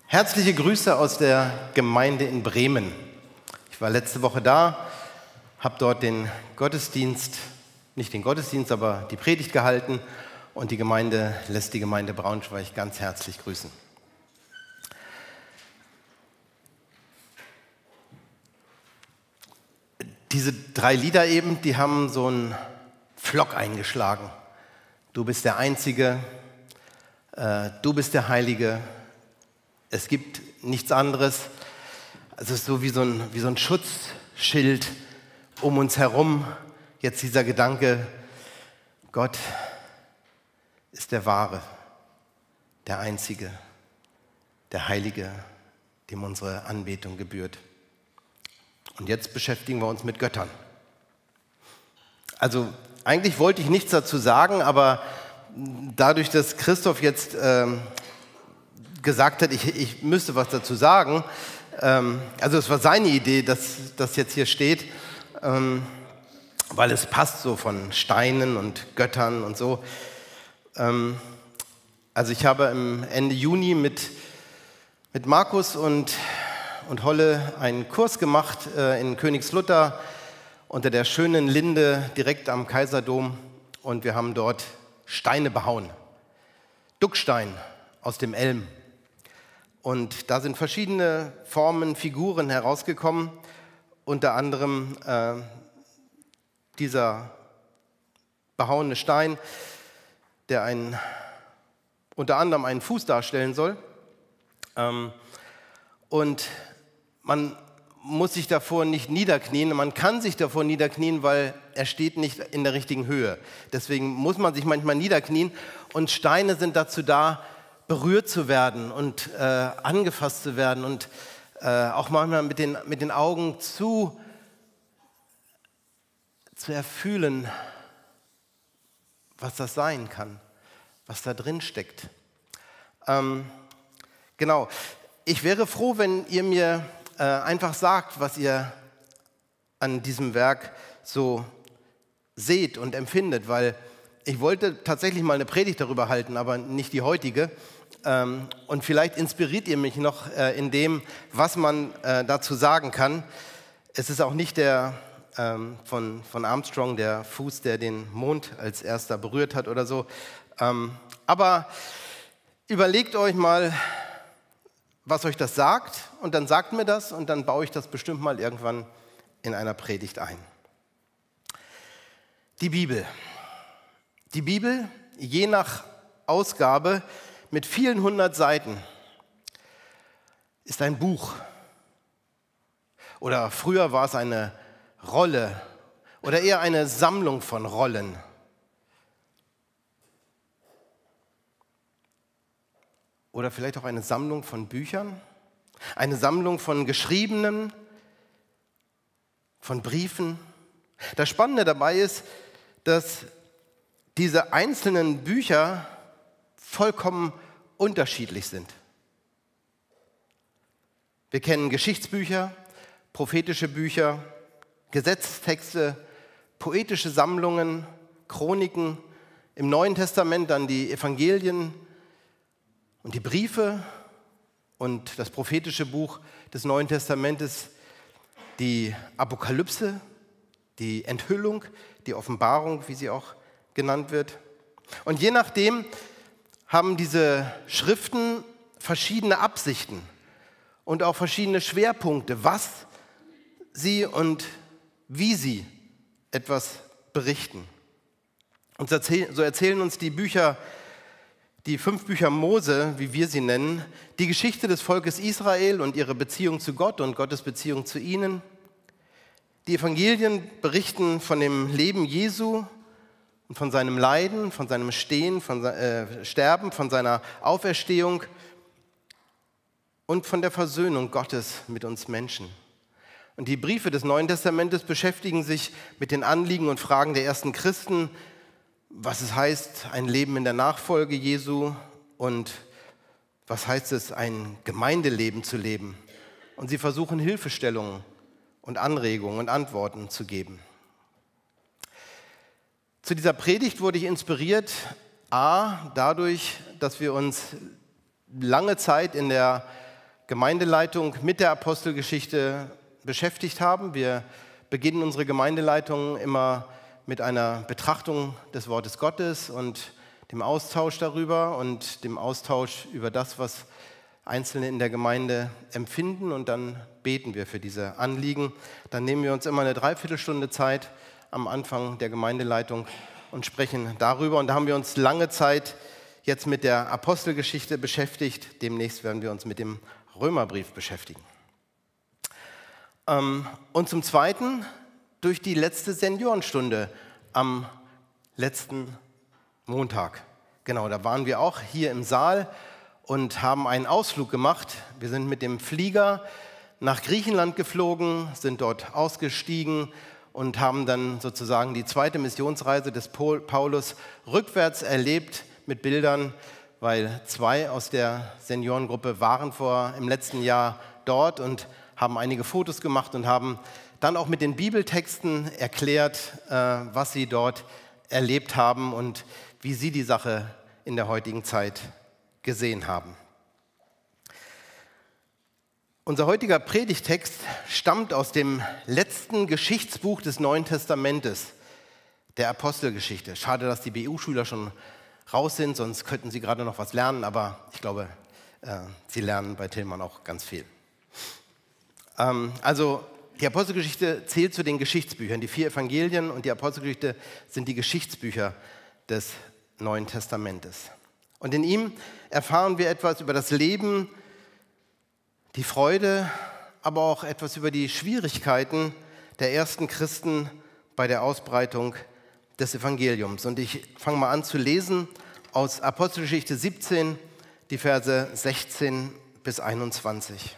Herzliche Grüße aus der Gemeinde in Bremen. Ich war letzte Woche da, habe dort den Gottesdienst, nicht den Gottesdienst, aber die Predigt gehalten und die Gemeinde lässt die Gemeinde Braunschweig ganz herzlich grüßen. Diese 3 Lieder eben, die haben so einen Pflock eingeschlagen. Du bist der Einzige, du bist der Heilige. Es gibt nichts anderes. Es ist so wie so ein Schutzschild um uns herum. Jetzt dieser Gedanke, Gott ist der Wahre, der Einzige, der Heilige, dem unsere Anbetung gebührt. Und jetzt beschäftigen wir uns mit Göttern. Also eigentlich wollte ich nichts dazu sagen, aber dadurch, dass Christoph jetzt gesagt hat, ich müsste was dazu sagen. Also es war seine Idee, dass das jetzt hier steht, weil es passt so von Steinen und Göttern und so. Also ich habe im Ende Juni mit Markus und Holle einen Kurs gemacht in Königslutter unter der schönen Linde direkt am Kaiserdom und wir haben dort Steine behauen. Duckstein aus dem Elm. Und da sind verschiedene Formen, Figuren herausgekommen, unter anderem dieser behauene Stein, der unter anderem einen Fuß darstellen soll. Und man muss sich davor nicht niederknien, man kann sich davor niederknien, weil er steht nicht in der richtigen Höhe. Deswegen muss man sich manchmal niederknien und Steine sind dazu da, berührt zu werden und angefasst zu werden und auch manchmal mit den Augen zu erfühlen, was das sein kann, was da drin steckt. Genau, ich wäre froh, wenn ihr mir einfach sagt, was ihr an diesem Werk so seht und empfindet, weil ich wollte tatsächlich mal eine Predigt darüber halten, aber nicht die heutige. Und vielleicht inspiriert ihr mich noch in dem, was man dazu sagen kann. Es ist auch nicht der von Armstrong, der Fuß, der den Mond als erster berührt hat oder so. Aber überlegt euch mal, was euch das sagt und dann sagt mir das und dann baue ich das bestimmt mal irgendwann in einer Predigt ein. Die Bibel. Die Bibel, je nach Ausgabe, mit vielen 100 Seiten, ist ein Buch. Oder früher war es eine Rolle oder eher eine Sammlung von Rollen. Oder vielleicht auch eine Sammlung von Büchern, eine Sammlung von Geschriebenen, von Briefen. Das Spannende dabei ist, dass diese einzelnen Bücher vollkommen unterschiedlich sind. Wir kennen Geschichtsbücher, prophetische Bücher, Gesetzestexte, poetische Sammlungen, Chroniken, im Neuen Testament dann die Evangelien und die Briefe und das prophetische Buch des Neuen Testamentes, die Apokalypse, die Enthüllung, die Offenbarung, wie sie auch genannt wird. Und je nachdem haben diese Schriften verschiedene Absichten und auch verschiedene Schwerpunkte, was sie und wie sie etwas berichten. Und so erzählen uns die 5 Bücher Mose, wie wir sie nennen, die Geschichte des Volkes Israel und ihre Beziehung zu Gott und Gottes Beziehung zu ihnen. Die Evangelien berichten von dem Leben Jesu und von seinem Leiden, von seinem Sterben, von seiner Auferstehung und von der Versöhnung Gottes mit uns Menschen. Und die Briefe des Neuen Testamentes beschäftigen sich mit den Anliegen und Fragen der ersten Christen, was es heißt, ein Leben in der Nachfolge Jesu und was heißt es, ein Gemeindeleben zu leben. Und sie versuchen Hilfestellungen und Anregungen und Antworten zu geben. Zu dieser Predigt wurde ich inspiriert, dadurch, dass wir uns lange Zeit in der Gemeindeleitung mit der Apostelgeschichte beschäftigt haben. Wir beginnen unsere Gemeindeleitung immer mit einer Betrachtung des Wortes Gottes und dem Austausch darüber und dem Austausch über das, was Einzelne in der Gemeinde empfinden, und dann beten wir für diese Anliegen. Dann nehmen wir uns immer eine Dreiviertelstunde Zeit am Anfang der Gemeindeleitung und sprechen darüber. Und da haben wir uns lange Zeit jetzt mit der Apostelgeschichte beschäftigt. Demnächst werden wir uns mit dem Römerbrief beschäftigen. Und zum Zweiten durch die letzte Seniorenstunde am letzten Montag. Genau, da waren wir auch hier im Saal und haben einen Ausflug gemacht. Wir sind mit dem Flieger nach Griechenland geflogen, sind dort ausgestiegen und haben dann sozusagen die zweite Missionsreise des Paulus rückwärts erlebt mit Bildern, weil 2 aus der Seniorengruppe waren im letzten Jahr dort und haben einige Fotos gemacht und haben dann auch mit den Bibeltexten erklärt, was sie dort erlebt haben und wie sie die Sache in der heutigen Zeit gesehen haben. Unser heutiger Predigtext stammt aus dem letzten Geschichtsbuch des Neuen Testamentes, der Apostelgeschichte. Schade, dass die BU-Schüler schon raus sind, sonst könnten sie gerade noch was lernen, aber ich glaube, sie lernen bei Tillmann auch ganz viel. Also die Apostelgeschichte zählt zu den Geschichtsbüchern. Die 4 Evangelien und die Apostelgeschichte sind die Geschichtsbücher des Neuen Testamentes. Und in ihm erfahren wir etwas über das Leben, die Freude, aber auch etwas über die Schwierigkeiten der ersten Christen bei der Ausbreitung des Evangeliums. Und ich fange mal an zu lesen aus Apostelgeschichte 17, die Verse 16 bis 21.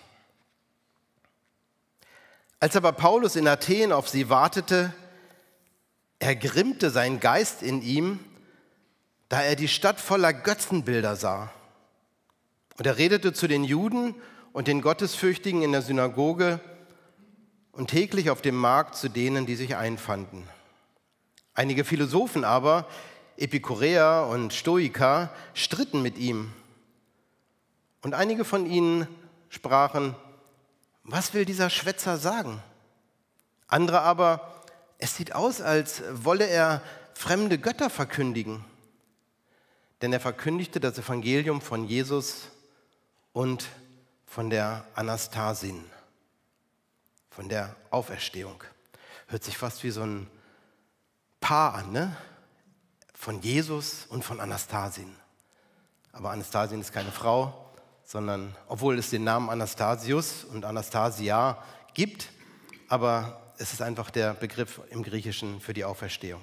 Als aber Paulus in Athen auf sie wartete, ergrimmte sein Geist in ihm, da er die Stadt voller Götzenbilder sah. Und er redete zu den Juden und den Gottesfürchtigen in der Synagoge und täglich auf dem Markt zu denen, die sich einfanden. Einige Philosophen aber, Epikureer und Stoiker, stritten mit ihm. Und einige von ihnen sprachen: Was will dieser Schwätzer sagen? Andere aber: Es sieht aus, als wolle er fremde Götter verkündigen. Denn er verkündigte das Evangelium von Jesus und von der Anastasin, von der Auferstehung. Hört sich fast wie so ein Paar an, ne? Von Jesus und von Anastasin. Aber Anastasin ist keine Frau, sondern, obwohl es den Namen Anastasius und Anastasia gibt, aber es ist einfach der Begriff im Griechischen für die Auferstehung.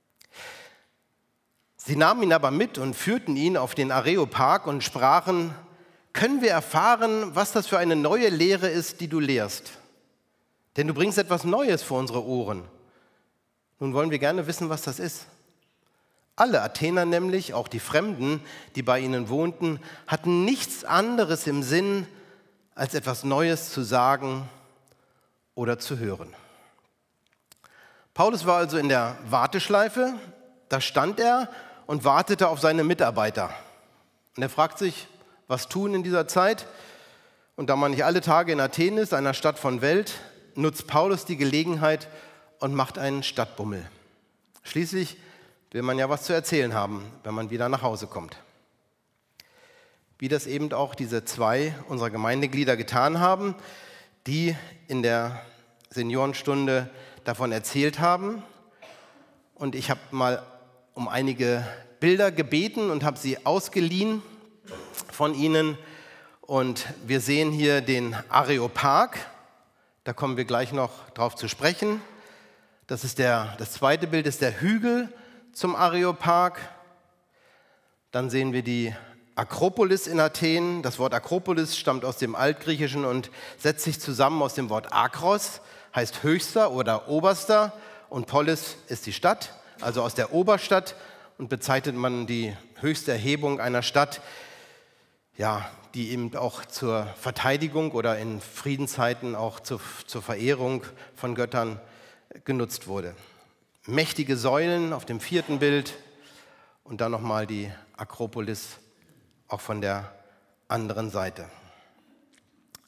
Sie nahmen ihn aber mit und führten ihn auf den Areopag und sprachen: Können wir erfahren, was das für eine neue Lehre ist, die du lehrst? Denn du bringst etwas Neues vor unsere Ohren. Nun wollen wir gerne wissen, was das ist. Alle Athener nämlich, auch die Fremden, die bei ihnen wohnten, hatten nichts anderes im Sinn, als etwas Neues zu sagen oder zu hören. Paulus war also in der Warteschleife, da stand er und wartete auf seine Mitarbeiter. Und er fragt sich, was tun in dieser Zeit? Und da man nicht alle Tage in Athen ist, einer Stadt von Welt, nutzt Paulus die Gelegenheit und macht einen Stadtbummel. Schließlich will man ja was zu erzählen haben, wenn man wieder nach Hause kommt. Wie das eben auch diese 2 unserer Gemeindeglieder getan haben, die in der Seniorenstunde davon erzählt haben. Und ich habe mal um einige Bilder gebeten und habe sie ausgeliehen von ihnen. Und wir sehen hier den Areopag. Da kommen wir gleich noch drauf zu sprechen. Das zweite Bild ist der Hügel zum Areopag. Dann sehen wir die Akropolis in Athen. Das Wort Akropolis stammt aus dem Altgriechischen und setzt sich zusammen aus dem Wort Akros, heißt höchster oder oberster, und Polis ist die Stadt, also aus der Oberstadt, und bezeichnet man die höchste Erhebung einer Stadt, ja, die eben auch zur Verteidigung oder in Friedenszeiten auch zur Verehrung von Göttern genutzt wurde. Mächtige Säulen auf dem 4. Bild und dann nochmal die Akropolis auch von der anderen Seite.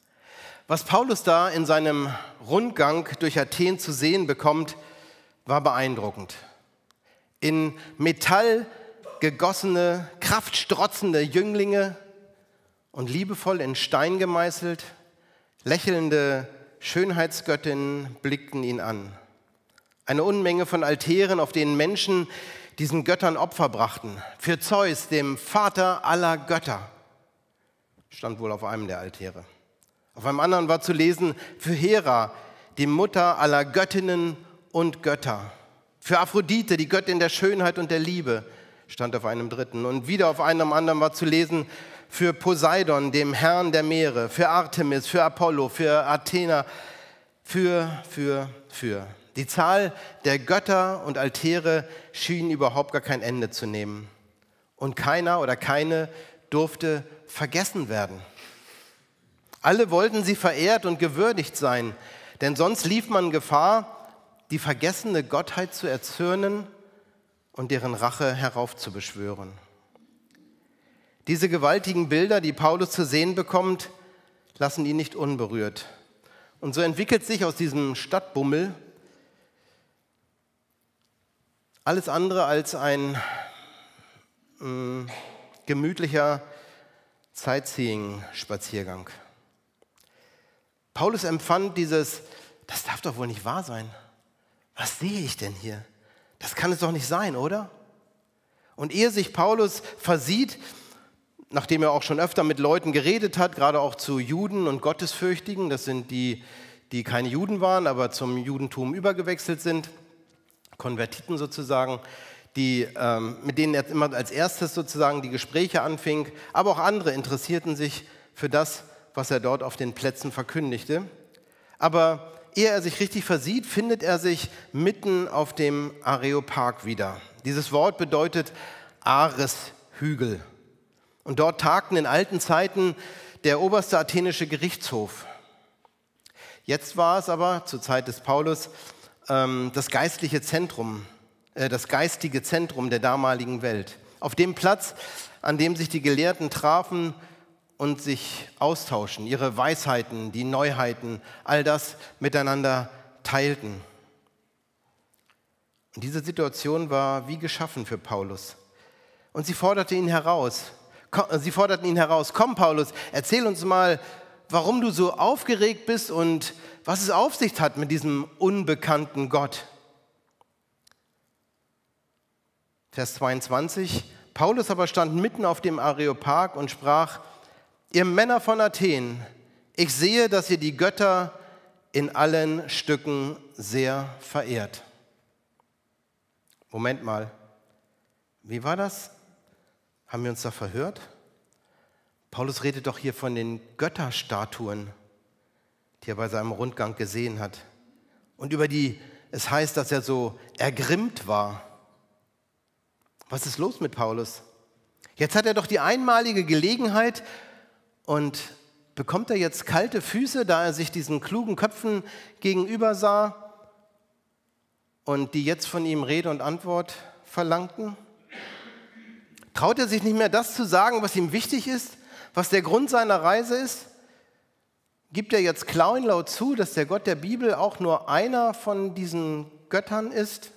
Was Paulus da in seinem Rundgang durch Athen zu sehen bekommt, war beeindruckend. In Metall gegossene, kraftstrotzende Jünglinge und liebevoll in Stein gemeißelt, lächelnde Schönheitsgöttinnen blickten ihn an. Eine Unmenge von Altären, auf denen Menschen diesen Göttern Opfer brachten. Für Zeus, dem Vater aller Götter, stand wohl auf einem der Altäre. Auf einem anderen war zu lesen, für Hera, die Mutter aller Göttinnen und Götter. Für Aphrodite, die Göttin der Schönheit und der Liebe, stand auf einem dritten. Und wieder auf einem anderen war zu lesen, für Poseidon, dem Herrn der Meere, für Artemis, für Apollo, für Athena, für. Die Zahl der Götter und Altäre schien überhaupt gar kein Ende zu nehmen. Und keiner oder keine durfte vergessen werden. Alle wollten sie verehrt und gewürdigt sein, denn sonst lief man Gefahr, die vergessene Gottheit zu erzürnen und deren Rache heraufzubeschwören. Diese gewaltigen Bilder, die Paulus zu sehen bekommt, lassen ihn nicht unberührt. Und so entwickelt sich aus diesem Stadtbummel alles andere als ein gemütlicher Sightseeing-Spaziergang. Paulus empfand das darf doch wohl nicht wahr sein. Was sehe ich denn hier? Das kann es doch nicht sein, oder? Und ehe sich Paulus versieht, nachdem er auch schon öfter mit Leuten geredet hat, gerade auch zu Juden und Gottesfürchtigen, das sind die keine Juden waren, aber zum Judentum übergewechselt sind, Konvertiten sozusagen, mit denen er immer als erstes sozusagen die Gespräche anfing, aber auch andere interessierten sich für das, was er dort auf den Plätzen verkündigte. Aber ehe er sich richtig versieht, findet er sich mitten auf dem Areopag wieder. Dieses Wort bedeutet Areshügel. Und dort tagten in alten Zeiten der oberste athenische Gerichtshof. Jetzt war es aber zur Zeit des Paulus das geistige Zentrum der damaligen Welt. Auf dem Platz, an dem sich die Gelehrten trafen und sich austauschen, ihre Weisheiten, die Neuheiten, all das miteinander teilten. Und diese Situation war wie geschaffen für Paulus. Und sie forderten ihn heraus, komm Paulus, erzähl uns mal, warum du so aufgeregt bist und was es auf sich hat mit diesem unbekannten Gott. Vers 22, Paulus aber stand mitten auf dem Areopag und sprach, ihr Männer von Athen, ich sehe, dass ihr die Götter in allen Stücken sehr verehrt. Moment mal, wie war das? Haben wir uns da verhört? Paulus redet doch hier von den Götterstatuen, die er bei seinem Rundgang gesehen hat. Und über die es heißt, dass er so ergrimmt war. Was ist los mit Paulus? Jetzt hat er doch die einmalige Gelegenheit und bekommt er jetzt kalte Füße, da er sich diesen klugen Köpfen gegenüber sah und die jetzt von ihm Rede und Antwort verlangten? Traut er sich nicht mehr das zu sagen, was ihm wichtig ist, was der Grund seiner Reise ist? Gibt er jetzt kleinlaut zu, dass der Gott der Bibel auch nur einer von diesen Göttern ist?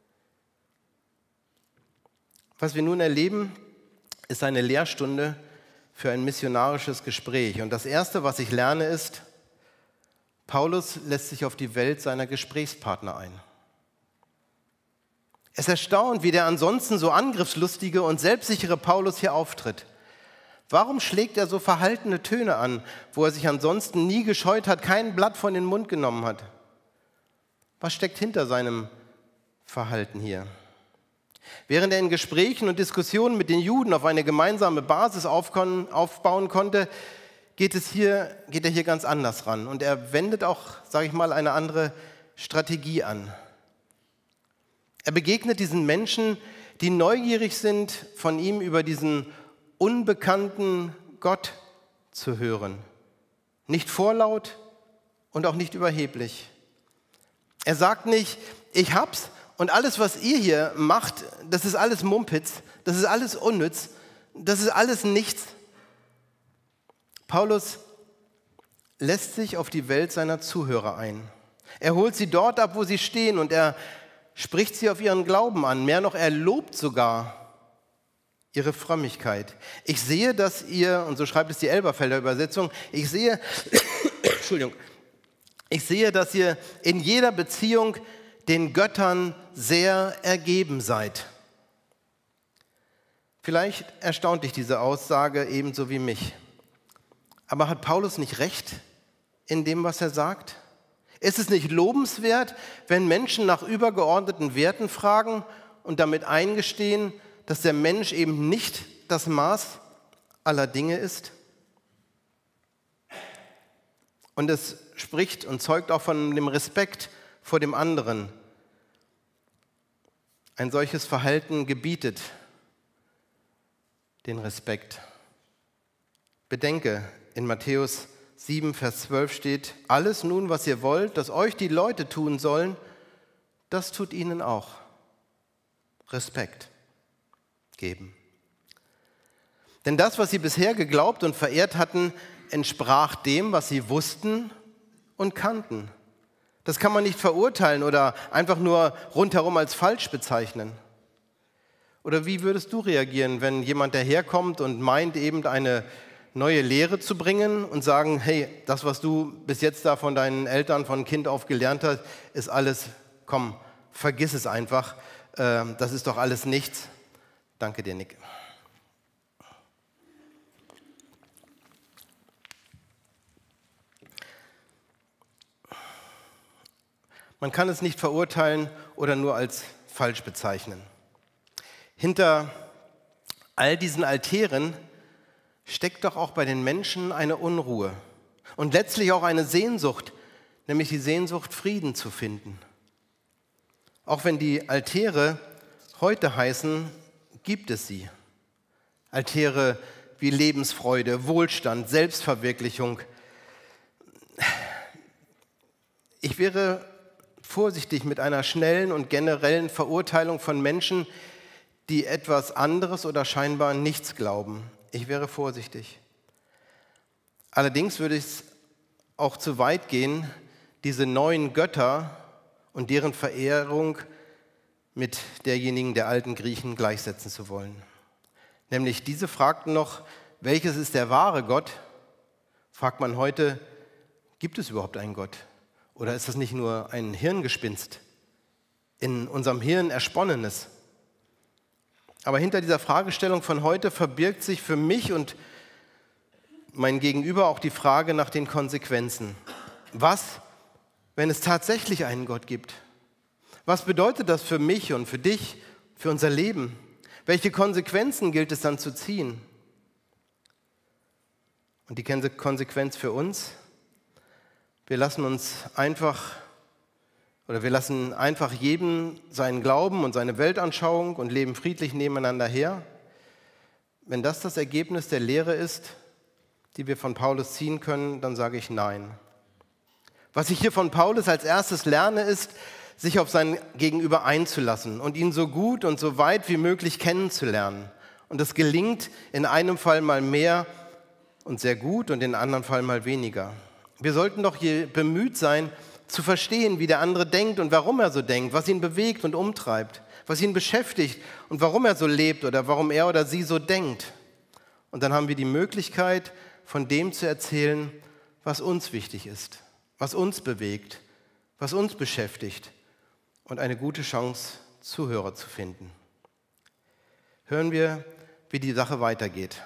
Was wir nun erleben, ist eine Lehrstunde für ein missionarisches Gespräch. Und das Erste, was ich lerne, ist, Paulus lässt sich auf die Welt seiner Gesprächspartner ein. Es erstaunt, wie der ansonsten so angriffslustige und selbstsichere Paulus hier auftritt. Warum schlägt er so verhaltene Töne an, wo er sich ansonsten nie gescheut hat, kein Blatt von den Mund genommen hat? Was steckt hinter seinem Verhalten hier? Während er in Gesprächen und Diskussionen mit den Juden auf eine gemeinsame Basis aufbauen konnte, geht er hier ganz anders ran. Und er wendet auch, sage ich mal, eine andere Strategie an. Er begegnet diesen Menschen, die neugierig sind, von ihm über diesen unbekannten Gott zu hören. Nicht vorlaut und auch nicht überheblich. Er sagt nicht, ich hab's und alles, was ihr hier macht, das ist alles Mumpitz, das ist alles unnütz, das ist alles nichts. Paulus lässt sich auf die Welt seiner Zuhörer ein. Er holt sie dort ab, wo sie stehen, und er spricht sie auf ihren Glauben an. Mehr noch, er lobt sogar ihre Frömmigkeit. Ich sehe, dass ihr, und so schreibt es die Elberfelder Übersetzung, ich sehe, dass ihr in jeder Beziehung den Göttern sehr ergeben seid. Vielleicht erstaunt dich diese Aussage ebenso wie mich. Aber hat Paulus nicht recht in dem, was er sagt? Ist es nicht lobenswert, wenn Menschen nach übergeordneten Werten fragen und damit eingestehen, dass der Mensch eben nicht das Maß aller Dinge ist? Und es spricht und zeugt auch von dem Respekt vor dem anderen. Ein solches Verhalten gebietet den Respekt. Bedenke, in Matthäus 7, Vers 12 steht, alles nun, was ihr wollt, dass euch die Leute tun sollen, das tut ihnen auch. Respekt geben. Denn das, was sie bisher geglaubt und verehrt hatten, entsprach dem, was sie wussten und kannten. Das kann man nicht verurteilen oder einfach nur rundherum als falsch bezeichnen. Oder wie würdest du reagieren, wenn jemand daherkommt und meint, eben eine neue Lehre zu bringen und sagen, hey, das, was du bis jetzt da von deinen Eltern von Kind auf gelernt hast, ist alles, komm, vergiss es einfach, das ist doch alles nichts. Danke dir, Nick. Man kann es nicht verurteilen oder nur als falsch bezeichnen. Hinter all diesen Altären steckt doch auch bei den Menschen eine Unruhe und letztlich auch eine Sehnsucht, nämlich die Sehnsucht, Frieden zu finden. Auch wenn die Altäre heute heißen, gibt es sie. Altäre wie Lebensfreude, Wohlstand, Selbstverwirklichung. Ich wäre vorsichtig mit einer schnellen und generellen Verurteilung von Menschen, die etwas anderes oder scheinbar nichts glauben. Ich wäre vorsichtig. Allerdings würde es auch zu weit gehen, diese neuen Götter und deren Verehrung mit derjenigen der alten Griechen gleichsetzen zu wollen. Nämlich diese fragten noch, welches ist der wahre Gott? Fragt man heute, gibt es überhaupt einen Gott? Oder ist das nicht nur ein Hirngespinst, in unserem Hirn ersponnenes? Aber hinter dieser Fragestellung von heute verbirgt sich für mich und mein Gegenüber auch die Frage nach den Konsequenzen. Was, wenn es tatsächlich einen Gott gibt? Was bedeutet das für mich und für dich, für unser Leben? Welche Konsequenzen gilt es dann zu ziehen? Und die Konsequenz für uns? Wir lassen einfach jedem seinen Glauben und seine Weltanschauung und leben friedlich nebeneinander her. Wenn das das Ergebnis der Lehre ist, die wir von Paulus ziehen können, dann sage ich nein. Was ich hier von Paulus als erstes lerne, ist, sich auf sein Gegenüber einzulassen und ihn so gut und so weit wie möglich kennenzulernen. Und das gelingt in einem Fall mal mehr und sehr gut und in einem anderen Fall mal weniger. Wir sollten doch hier bemüht sein, zu verstehen, wie der andere denkt und warum er so denkt, was ihn bewegt und umtreibt, was ihn beschäftigt und warum er so lebt oder warum er oder sie so denkt. Und dann haben wir die Möglichkeit, von dem zu erzählen, was uns wichtig ist, was uns bewegt, was uns beschäftigt und eine gute Chance, Zuhörer zu finden. Hören wir, wie die Sache weitergeht.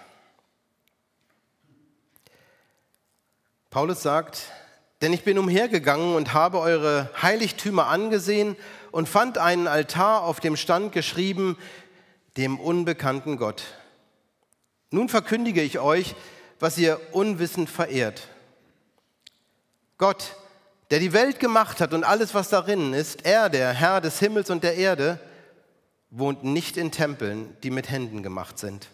Paulus sagt, denn ich bin umhergegangen und habe eure Heiligtümer angesehen und fand einen Altar, auf dem stand geschrieben, dem unbekannten Gott. Nun verkündige ich euch, was ihr unwissend verehrt. Gott, der die Welt gemacht hat und alles, was darin ist, er, der Herr des Himmels und der Erde, wohnt nicht in Tempeln, die mit Händen gemacht sind.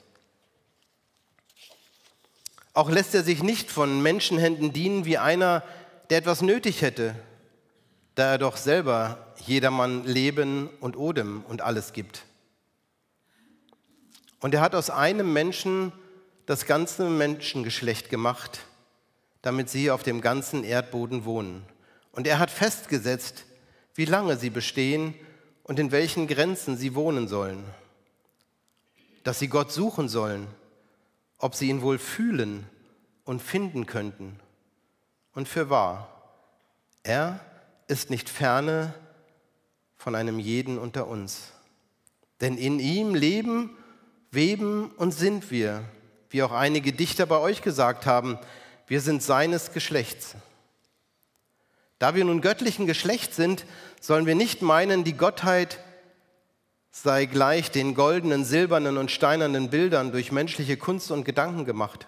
Auch lässt er sich nicht von Menschenhänden dienen wie einer, der etwas nötig hätte, da er doch selber jedermann Leben und Odem und alles gibt. Und er hat aus einem Menschen das ganze Menschengeschlecht gemacht, damit sie auf dem ganzen Erdboden wohnen. Und er hat festgesetzt, wie lange sie bestehen und in welchen Grenzen sie wohnen sollen. Dass sie Gott suchen sollen, ob sie ihn wohl fühlen und finden könnten. Und fürwahr, er ist nicht ferne von einem jeden unter uns. Denn in ihm leben, weben und sind wir, wie auch einige Dichter bei euch gesagt haben, wir sind seines Geschlechts. Da wir nun göttlichen Geschlechts sind, sollen wir nicht meinen, die Gottheit sei gleich den goldenen, silbernen und steinernen Bildern durch menschliche Kunst und Gedanken gemacht.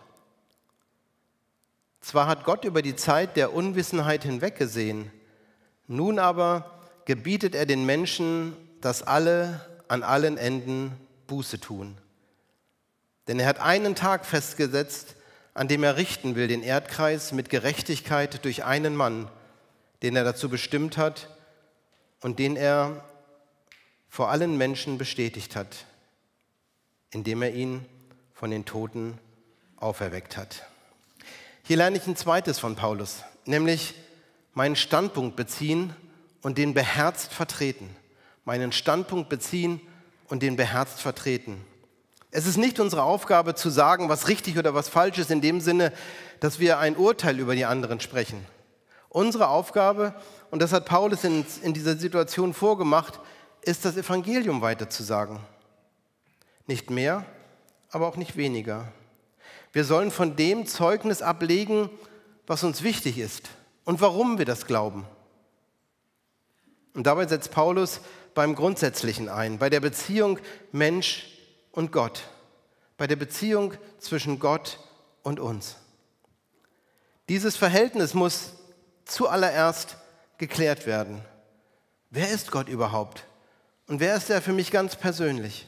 Zwar hat Gott über die Zeit der Unwissenheit hinweggesehen, nun aber gebietet er den Menschen, dass alle an allen Enden Buße tun. Denn er hat einen Tag festgesetzt, an dem er richten will, den Erdkreis mit Gerechtigkeit durch einen Mann, den er dazu bestimmt hat und den er vor allen Menschen bestätigt hat, indem er ihn von den Toten auferweckt hat. Hier lerne ich ein zweites von Paulus, nämlich meinen Standpunkt beziehen und den beherzt vertreten. Meinen Standpunkt beziehen und den beherzt vertreten. Es ist nicht unsere Aufgabe zu sagen, was richtig oder was falsch ist, in dem Sinne, dass wir ein Urteil über die anderen sprechen. Unsere Aufgabe, und das hat Paulus in dieser Situation vorgemacht, ist, das Evangelium weiterzusagen. Nicht mehr, aber auch nicht weniger. Wir sollen von dem Zeugnis ablegen, was uns wichtig ist und warum wir das glauben. Und dabei setzt Paulus beim Grundsätzlichen ein, bei der Beziehung Mensch und Gott, bei der Beziehung zwischen Gott und uns. Dieses Verhältnis muss zuallererst geklärt werden. Wer ist Gott überhaupt? Und wer ist er für mich ganz persönlich?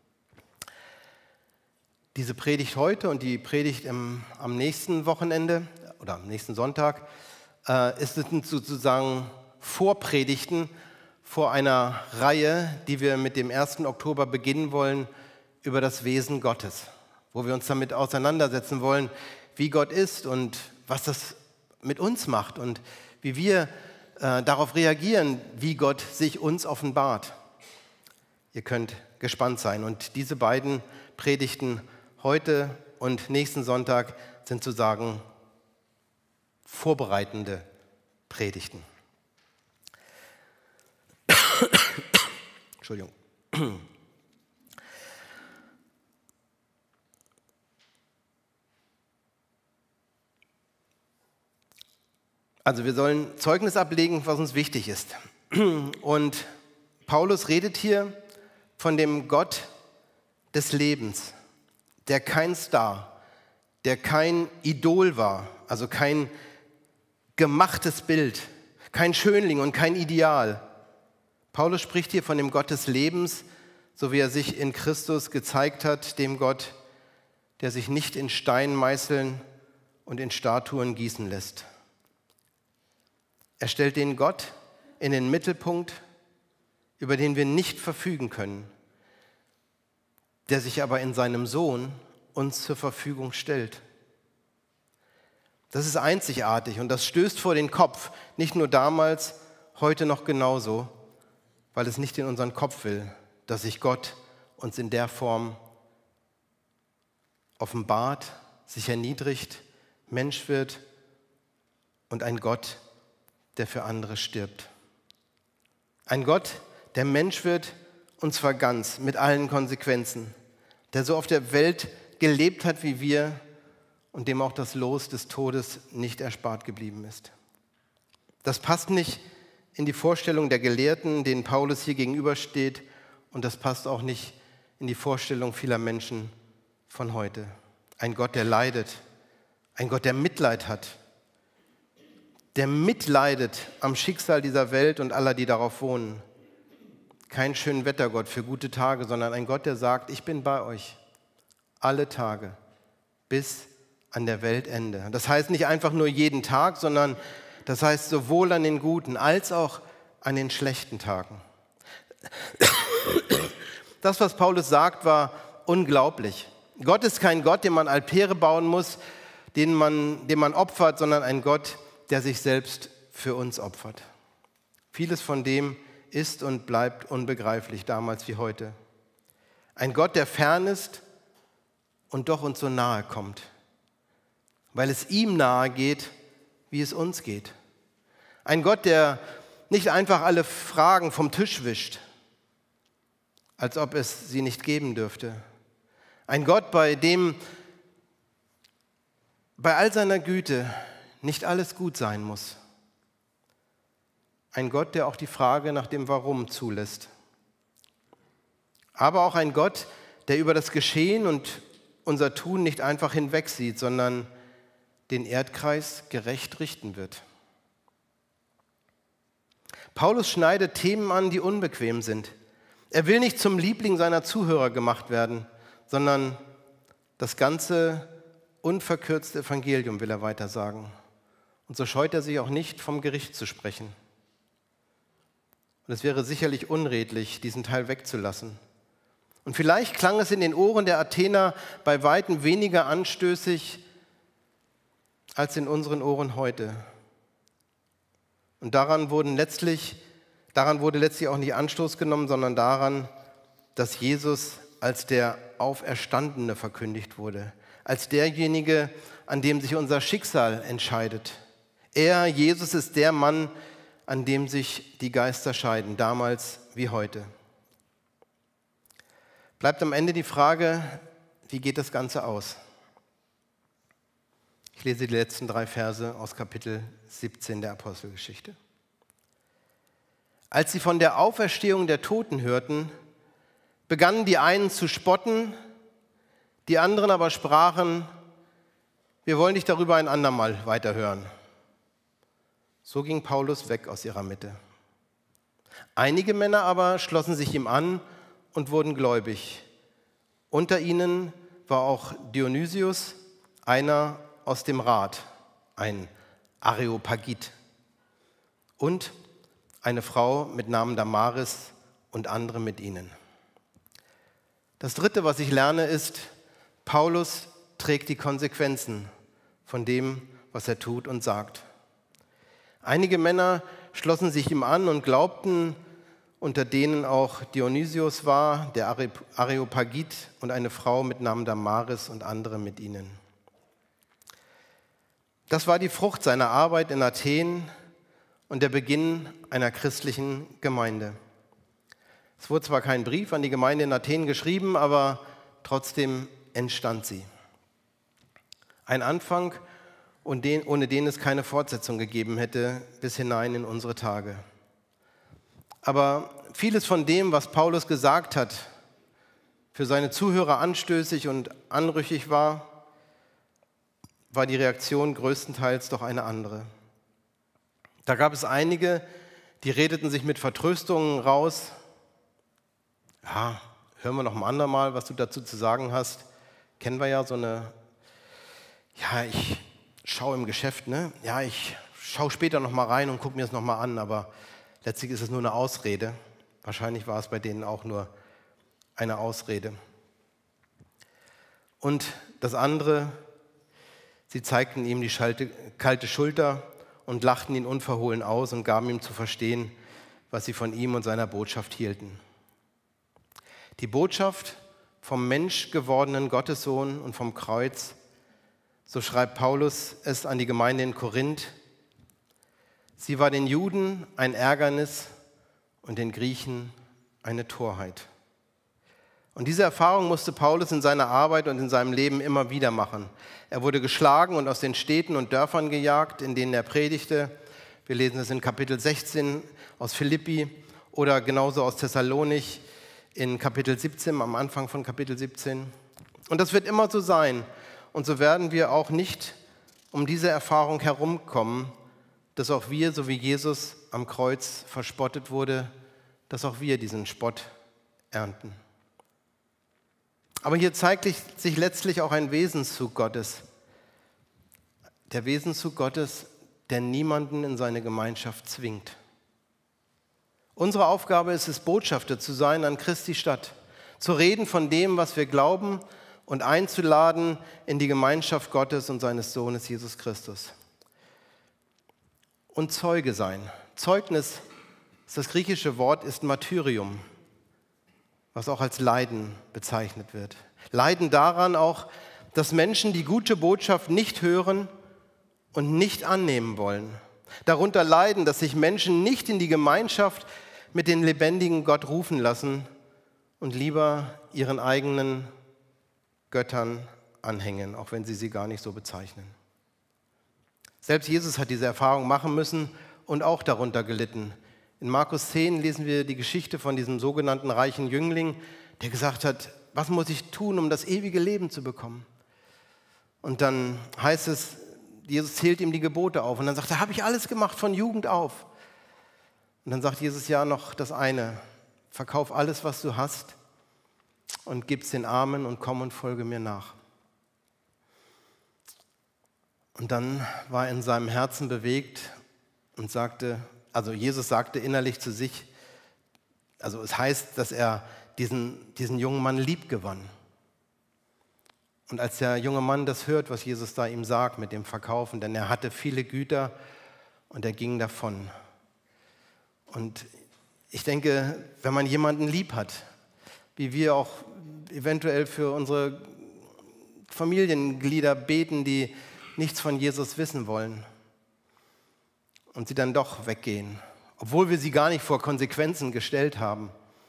Diese Predigt heute und die Predigt am nächsten Wochenende oder am nächsten Sonntag sind sozusagen Vorpredigten vor einer Reihe, die wir mit dem 1. Oktober beginnen wollen, über das Wesen Gottes, wo wir uns damit auseinandersetzen wollen, wie Gott ist und was das mit uns macht und wie wir darauf reagieren, wie Gott sich uns offenbart. Ihr könnt gespannt sein. Und diese beiden Predigten heute und nächsten Sonntag sind sozusagen vorbereitende Predigten. Entschuldigung. Also wir sollen Zeugnis ablegen, was uns wichtig ist. Und Paulus redet hier von dem Gott des Lebens, der kein Star, der kein Idol war, also kein gemachtes Bild, kein Schönling und kein Ideal. Paulus spricht hier von dem Gott des Lebens, so wie er sich in Christus gezeigt hat, dem Gott, der sich nicht in Stein meißeln und in Statuen gießen lässt. Er stellt den Gott in den Mittelpunkt, über den wir nicht verfügen können, der sich aber in seinem Sohn uns zur Verfügung stellt. Das ist einzigartig und das stößt vor den Kopf, nicht nur damals, heute noch genauso, weil es nicht in unseren Kopf will, dass sich Gott uns in der Form offenbart, sich erniedrigt, Mensch wird und ein Gott, der für andere stirbt. Ein Gott, der Mensch wird, und zwar ganz, mit allen Konsequenzen, der so auf der Welt gelebt hat wie wir und dem auch das Los des Todes nicht erspart geblieben ist. Das passt nicht in die Vorstellung der Gelehrten, denen Paulus hier gegenübersteht, und das passt auch nicht in die Vorstellung vieler Menschen von heute. Ein Gott, der leidet, ein Gott, der Mitleid hat, der mitleidet am Schicksal dieser Welt und aller, die darauf wohnen. Kein Schönwettergott für gute Tage, sondern ein Gott, der sagt, ich bin bei euch alle Tage bis an der Weltende. Das heißt nicht einfach nur jeden Tag, sondern das heißt sowohl an den guten als auch an den schlechten Tagen. Das, was Paulus sagt, war unglaublich. Gott ist kein Gott, dem man Altäre bauen muss, dem man opfert, sondern ein Gott, der sich selbst für uns opfert. Vieles von dem ist und bleibt unbegreiflich, damals wie heute. Ein Gott, der fern ist und doch uns so nahe kommt, weil es ihm nahe geht, wie es uns geht. Ein Gott, der nicht einfach alle Fragen vom Tisch wischt, als ob es sie nicht geben dürfte. Ein Gott, bei dem bei all seiner Güte nicht alles gut sein muss. Ein Gott, der auch die Frage nach dem Warum zulässt. Aber auch ein Gott, der über das Geschehen und unser Tun nicht einfach hinwegsieht, sondern den Erdkreis gerecht richten wird. Paulus schneidet Themen an, die unbequem sind. Er will nicht zum Liebling seiner Zuhörer gemacht werden, sondern das ganze unverkürzte Evangelium will er weitersagen. Und so scheut er sich auch nicht, vom Gericht zu sprechen. Und es wäre sicherlich unredlich, diesen Teil wegzulassen. Und vielleicht klang es in den Ohren der Athener bei weitem weniger anstößig als in unseren Ohren heute. Und daran wurde letztlich auch nicht Anstoß genommen, sondern daran, dass Jesus als der Auferstandene verkündigt wurde, als derjenige, an dem sich unser Schicksal entscheidet. Er, Jesus, ist der Mann, an dem sich die Geister scheiden, damals wie heute. Bleibt am Ende die Frage, wie geht das Ganze aus? Ich lese die letzten 3 Verse aus Kapitel 17 der Apostelgeschichte. Als sie von der Auferstehung der Toten hörten, begannen die einen zu spotten, die anderen aber sprachen, wir wollen dich darüber ein andermal weiterhören. So ging Paulus weg aus ihrer Mitte. Einige Männer aber schlossen sich ihm an und wurden gläubig. Unter ihnen war auch Dionysius, einer aus dem Rat, ein Areopagit, und eine Frau mit Namen Damaris und andere mit ihnen. Das Dritte, was ich lerne, ist, Paulus trägt die Konsequenzen von dem, was er tut und sagt. Einige Männer schlossen sich ihm an und glaubten, unter denen auch Dionysius war, der Areopagit, und eine Frau mit Namen Damaris und andere mit ihnen. Das war die Frucht seiner Arbeit in Athen und der Beginn einer christlichen Gemeinde. Es wurde zwar kein Brief an die Gemeinde in Athen geschrieben, aber trotzdem entstand sie. Ein Anfang, ohne den es keine Fortsetzung gegeben hätte, bis hinein in unsere Tage. Aber vieles von dem, was Paulus gesagt hat, für seine Zuhörer anstößig und anrüchig war die Reaktion größtenteils doch eine andere. Da gab es einige, die redeten sich mit Vertröstungen raus. Ja, hören wir noch ein andermal, was du dazu zu sagen hast. Kennen wir ja so eine, ja, ich schaue im Geschäft, ne? Ja, ich schaue später noch mal rein und gucke mir das noch mal an, aber letztlich ist es nur eine Ausrede. Wahrscheinlich war es bei denen auch nur eine Ausrede. Und das andere, sie zeigten ihm die kalte Schulter und lachten ihn unverhohlen aus und gaben ihm zu verstehen, was sie von ihm und seiner Botschaft hielten. Die Botschaft vom menschgewordenen Gottessohn und vom Kreuz, so schreibt Paulus es an die Gemeinde in Korinth, sie war den Juden ein Ärgernis und den Griechen eine Torheit. Und diese Erfahrung musste Paulus in seiner Arbeit und in seinem Leben immer wieder machen. Er wurde geschlagen und aus den Städten und Dörfern gejagt, in denen er predigte. Wir lesen es in Kapitel 16 aus Philippi oder genauso aus Thessalonich in Kapitel 17, am Anfang von Kapitel 17. Und das wird immer so sein. Und so werden wir auch nicht um diese Erfahrung herumkommen, dass auch wir, so wie Jesus am Kreuz verspottet wurde, dass auch wir diesen Spott ernten. Aber hier zeigt sich letztlich auch ein Wesenszug Gottes. Der Wesenszug Gottes, der niemanden in seine Gemeinschaft zwingt. Unsere Aufgabe ist es, Botschafter zu sein an Christi Stadt, zu reden von dem, was wir glauben und einzuladen in die Gemeinschaft Gottes und seines Sohnes Jesus Christus. Und Zeuge sein. Zeugnis, das griechische Wort ist Martyrium, was auch als Leiden bezeichnet wird. Leiden daran auch, dass Menschen die gute Botschaft nicht hören und nicht annehmen wollen. Darunter leiden, dass sich Menschen nicht in die Gemeinschaft mit dem lebendigen Gott rufen lassen und lieber ihren eigenen Göttern anhängen, auch wenn sie gar nicht so bezeichnen. Selbst Jesus hat diese Erfahrung machen müssen und auch darunter gelitten. In Markus 10 lesen wir die Geschichte von diesem sogenannten reichen Jüngling, der gesagt hat, was muss ich tun, um das ewige Leben zu bekommen? Und dann heißt es, Jesus zählt ihm die Gebote auf und dann sagt er, habe ich alles gemacht von Jugend auf. Und dann sagt Jesus, ja, noch das eine, verkauf alles, was du hast und gib's den Armen und komm und folge mir nach. Und dann war er in seinem Herzen bewegt und sagte, also Jesus sagte innerlich zu sich, also es heißt, dass er diesen jungen Mann lieb gewann. Und als der junge Mann das hört, was Jesus da ihm sagt mit dem Verkaufen, denn er hatte viele Güter und er ging davon. Und ich denke, wenn man jemanden lieb hat, wie wir auch eventuell für unsere Familienglieder beten, die nichts von Jesus wissen wollen und sie dann doch weggehen, obwohl wir sie gar nicht vor Konsequenzen gestellt haben,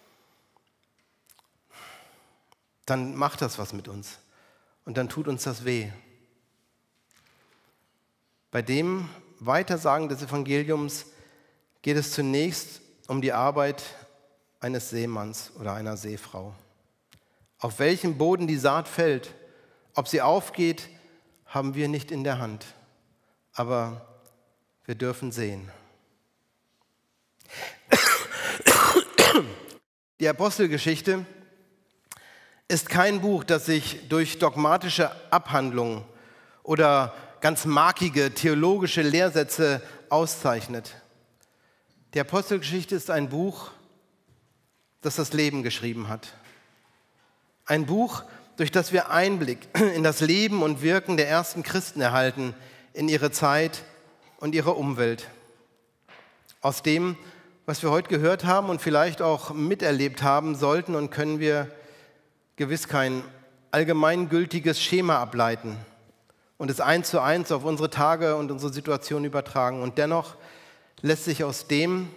dann macht das was mit uns und dann tut uns das weh. Bei dem Weitersagen des Evangeliums geht es zunächst um die Arbeit eines Seemanns oder einer Seefrau. Auf welchem Boden die Saat fällt, ob sie aufgeht, haben wir nicht in der Hand, aber wir dürfen sehen. Die Apostelgeschichte ist kein Buch, das sich durch dogmatische Abhandlungen oder ganz markige theologische Lehrsätze auszeichnet. Die Apostelgeschichte ist ein Buch, das das Leben geschrieben hat. Ein Buch, durch das wir Einblick in das Leben und Wirken der ersten Christen erhalten, in ihre Zeit und ihre Umwelt. Aus dem, was wir heute gehört haben und vielleicht auch miterlebt haben, sollten und können wir gewiss kein allgemeingültiges Schema ableiten und es 1:1 auf unsere Tage und unsere Situation übertragen. Und dennoch lässt sich aus dem,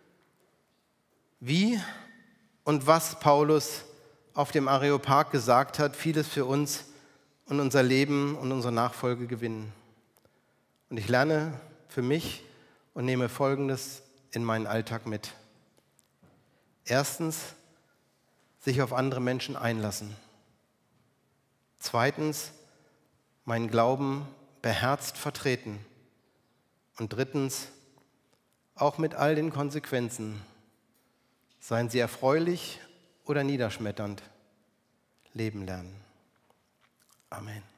wie und was Paulus auf dem Areopag gesagt hat, vieles für uns und unser Leben und unsere Nachfolge gewinnen. Und ich lerne für mich und nehme Folgendes in meinen Alltag mit. Erstens, sich auf andere Menschen einlassen. Zweitens, meinen Glauben beherzt vertreten. Und drittens, auch mit all den Konsequenzen, seien sie erfreulich oder niederschmetternd, leben lernen. Amen.